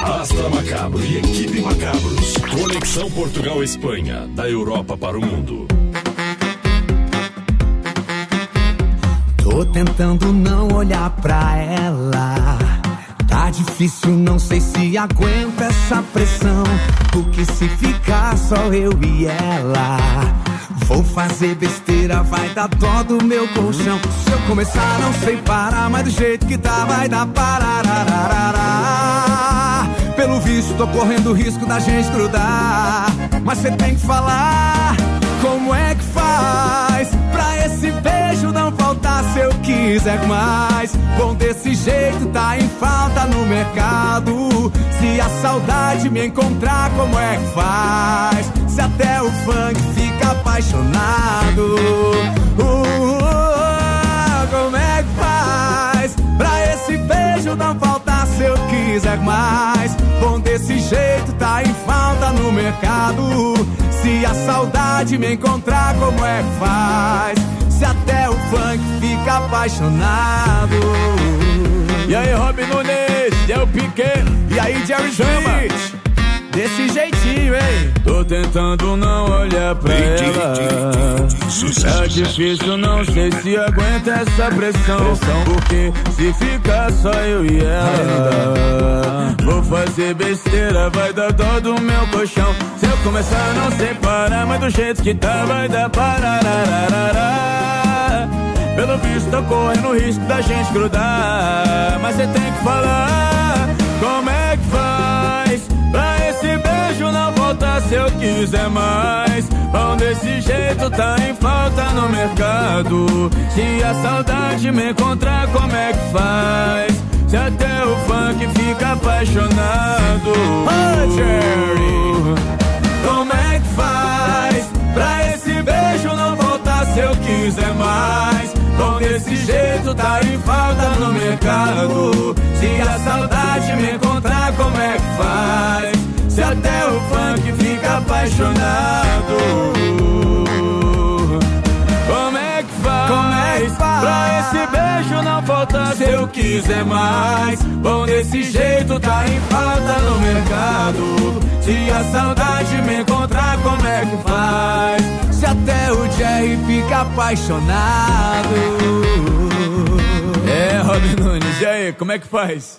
Astra Macabro e Equipe Macabros. Conexão Portugal-Espanha, da Europa para o mundo. Tô tentando não olhar pra ela. Tá difícil, não sei se aguento essa pressão. Porque se ficar só eu e ela, vou fazer besteira, vai dar dó do meu colchão. Se eu começar não sei parar, mas do jeito que tá vai dar pararararará. Pelo visto tô correndo risco da gente grudar. Mas cê tem que falar como é que faz pra esse beijo não faltar se eu quiser mais. Bom, desse jeito tá em falta no mercado. Se a saudade me encontrar, como é que faz? Se até o funk fica apaixonado. Como é que faz pra esse beijo não faltar se eu quiser mais? Bom, desse jeito tá em falta no mercado. Se a saudade me encontrar, como é que faz? Se até o funk fica apaixonado. E aí, Robin Nunes, e aí o Piquet, e aí, Jerry Smith, desse jeitinho, hein? tô tentando não olhar pra ela. É difícil, não sei se aguenta essa pressão. Porque se ficar só eu e ela, vou fazer besteira, vai dar dó do meu colchão. Se eu começar não sei parar, mas do jeito que tá vai dar pararararará. Pelo visto tô correndo risco da gente grudar. Mas cê tem que falar como é que faz pra esse beijo não voltar se eu quiser mais. Bom, desse jeito tá em falta no mercado. Se a saudade me encontrar, como é que faz? Se até o funk fica apaixonado. Jerry, como é que faz pra esse beijo não voltar se eu quiser mais? Bom, desse jeito tá em falta no mercado. Se a saudade me encontrar, como é que faz? Se até o funk fica apaixonado. Como é que faz pra esse beijo não faltar se eu quiser mais? Bom, desse jeito tá em falta no mercado. Se a saudade me encontrar, como é que faz? se até o Jerry fica apaixonado. É, Robin Nunes, e aí, como é que faz?